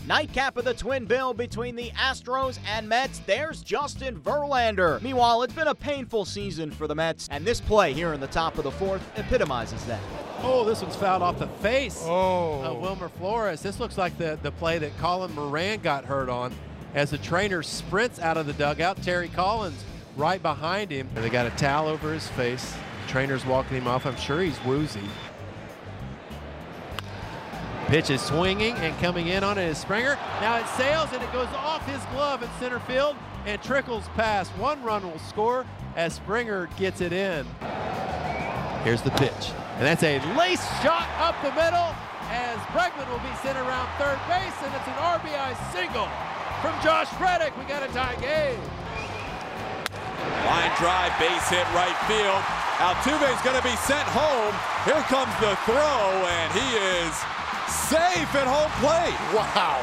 Nightcap of the Twin Bill between the Astros and Mets. There's Justin Verlander. Meanwhile, it's been a painful season for the Mets, and this play here in the top of the fourth epitomizes that. Oh, this one's fouled off the face of Wilmer Flores. This looks like the play that Colin Moran got hurt on as the trainer sprints out of the dugout. Terry Collins right behind him, and they got a towel over his face. The trainer's walking him off. I'm sure he's woozy. Pitch is swinging and coming in on it is Springer. Now it sails and it goes off his glove in center field and trickles past. 1 run will score as Springer gets it in. Here's the pitch. And that's a lace shot up the middle as Bregman will be sent around third base, and it's an RBI single from Josh Reddick. We got a tie game. Line drive, base hit right field. Altuve's going to be sent home. Here comes the throw, and he is safe at home plate. Wow.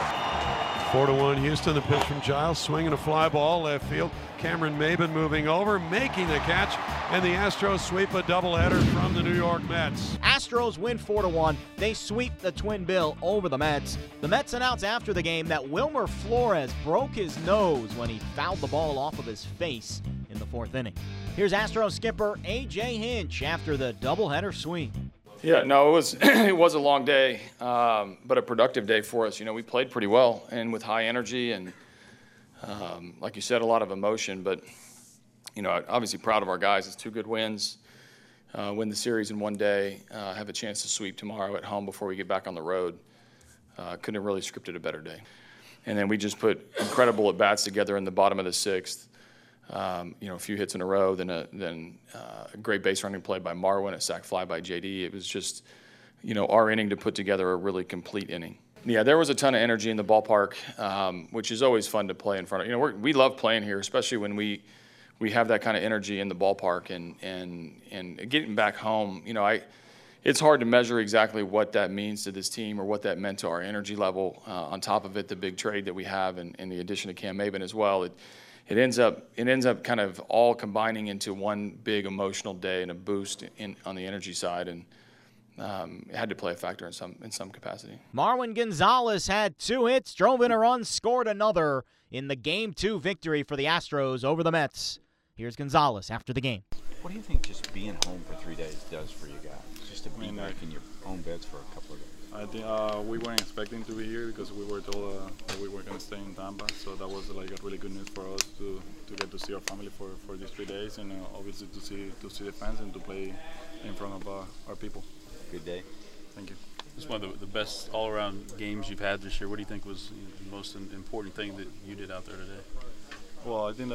4-1 Houston. The pitch from Giles, swinging a fly ball left field. Cameron Maybin moving over, making the catch, and the Astros sweep a doubleheader from the New York Mets. Astros win 4-1. They sweep the Twin Bill over the Mets. The Mets announced after the game that Wilmer Flores broke his nose when he fouled the ball off of his face in the 4th inning. Here's Astros skipper A.J. Hinch after the doubleheader sweep. Yeah, no, it was a long day, but a productive day for us. You know, we played pretty well and with high energy and, like you said, a lot of emotion. But, you know, obviously proud of our guys. It's 2 good wins, win the series in one day, have a chance to sweep tomorrow at home before we get back on the road. Couldn't have really scripted a better day. And then we just put incredible at-bats together in the bottom of the 6th. You know, a few hits in a row, then a great base running play by Marwin, a sac fly by JD. It was just, you know, our inning to put together a really complete inning. Yeah, there was a ton of energy in the ballpark, which is always fun to play in front of. You know, we love playing here, especially when we have that kind of energy in the ballpark and getting back home. You know, it's hard to measure exactly what that means to this team or what that meant to our energy level. On top of it, the big trade that we have and the addition of Cam Maybin as well. It ends up kind of all combining into one big emotional day and a boost on the energy side, and it had to play a factor in some capacity. Marwin Gonzalez had 2 hits, drove in a run, scored another in the Game 2 victory for the Astros over the Mets. Here's Gonzalez after the game. What do you think just being home for 3 days does for you guys? Just to be back in your own beds for a couple of days. I think we weren't expecting to be here because we were told that we were going to stay in Tampa. So that was like a really good news for us to get to see our family for these 3 days, and obviously to see the fans and to play in front of our people. Good day. Thank you. It's one of the best all-around games you've had this year. What do you think was the most important thing that you did out there today? Well, I think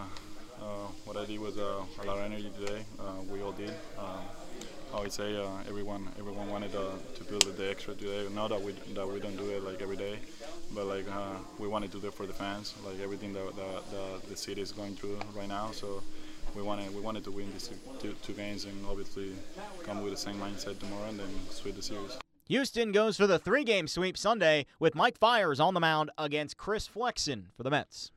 what I did was a lot of energy today. We all did. I would say everyone wanted to do the extra today. Not that we don't do it like every day, but like we wanted to do it for the fans, like everything that the city is going through right now. So we wanted to win these two games and obviously come with the same mindset tomorrow and then sweep the series. Houston goes for the 3-game sweep Sunday with Mike Fiers on the mound against Chris Flexen for the Mets.